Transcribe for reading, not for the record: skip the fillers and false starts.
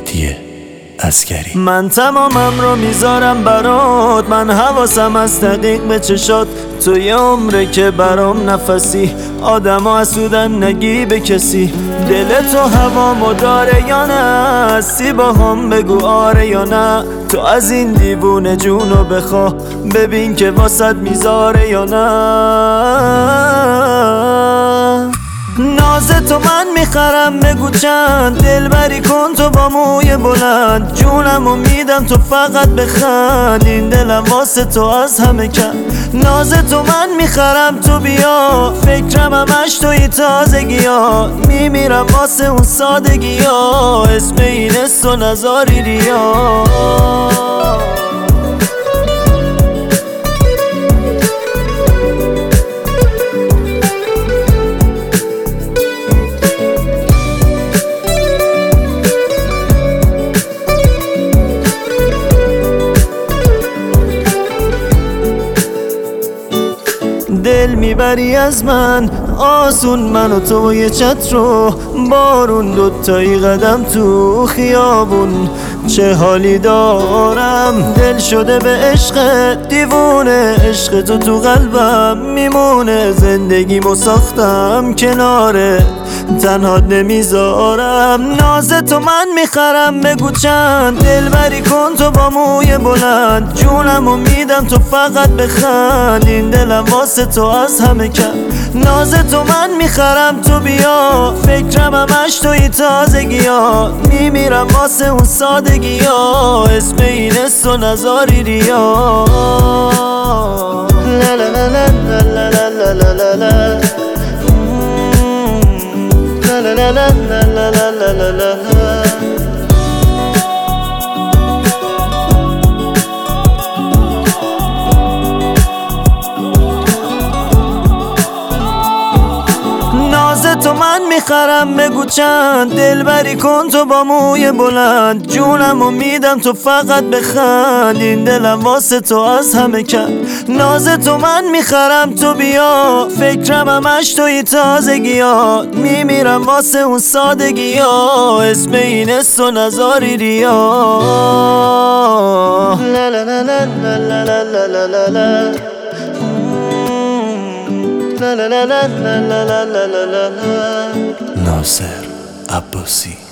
مهدی عسگری. من تمامم رو میذارم برات، من حواسم از دقیق به چشات. تو یه عمره که برام نفسی، آدم ها حسودن نگی به کسی. دل تو هوامو داره یا نه؟ هستی با هم بگو آره یا نه. تو از این دیوونه جونو بخوا، ببین که واسط میذاره یا نه. ناز تو من میخرم بگو چند، دلبری کن تو با موی بلند. جونمو میدم تو فقط بخند، این دلم واسه تو از همه کم. ناز تو من میخرم تو بیا، فکرم همش توی تازگی ها. میمیرم واسه اون سادگی ها، اسم این است و نزاری ریا. دل میبری از من آسون، من و تو و یه چتر و بارون، دوتایی قدم تو خیابون. چه حالی دارم، دل شده به عشق دیوونه. عشق تو قلبم میمونه، زندگیمو ساختم کناره، تنها نمیذارم. ناز تو من میخرم بگو چند، دلبری کن تو با موی بلند. جونمو میدم تو فقط بخند، این دلم واسه تو از همه کم. ناز تو من میخرم تو بیا، فکرم همش توی تازگی ها. میمیرم واسه اون سادگی ها، اسم این است و نزاری ریا. لا لا لا لا لا لا لا لا لا لا. La la la la la la la la la la. ناز تو من میخرم بگو چند، دلبری کن تو با موی بلند. جونمو میدم تو فقط بخند، این دلم واسه تو از همه کم. ناز تو من میخرم تو بیا، فکرم همش توی تازگی ها. میمیرم واسه اون سادگی ها، اسم این است و نزاری ریا. لا لا لا لا لا لا لا لا لا. La la la la la la la la la la. ناصر عباسی.